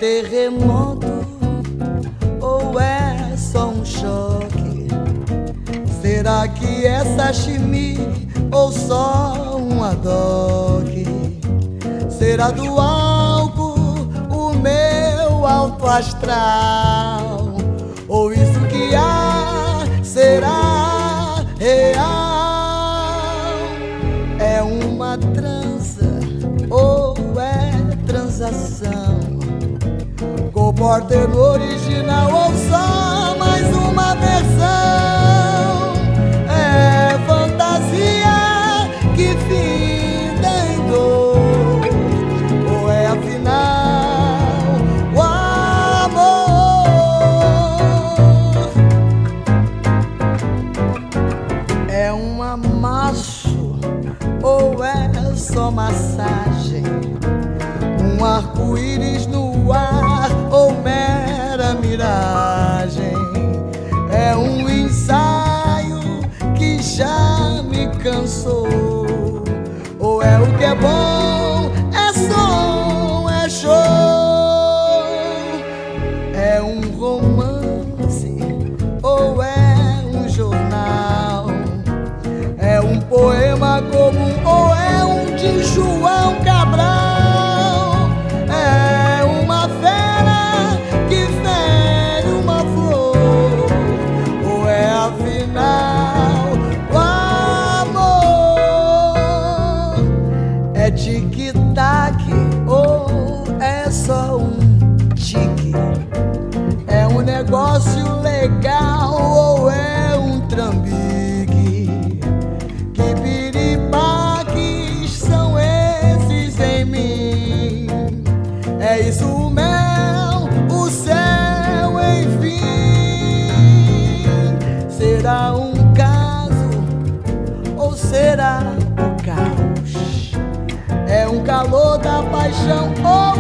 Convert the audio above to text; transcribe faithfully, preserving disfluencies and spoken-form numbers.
terremoto ou é só um choque? Será que é sashimi ou só um adoque? Será do álcool o meu alto astral? Ou isso que há será real? É uma trança ou é transação? Comporta no original ou só mais uma versão? É fantasia que finda em dor, ou é afinal o amor? É um amasso ou é só massagem? Um arco-íris no ar ou mera miragem? É um ensaio que já me cansou, ou é o que é bom, é som, é show? É um romance ou é um jornal? É um poema comum ou é um de João Cabral? É uma fera que fere uma flor, ou é afinal o amor? É tic-tac ou é só um tique? É um negócio legal ou é um trambique? Que piripaques são esses em mim? É isso o mel, o céu, enfim. Será um caso ou será o caos? É um calor da paixão ou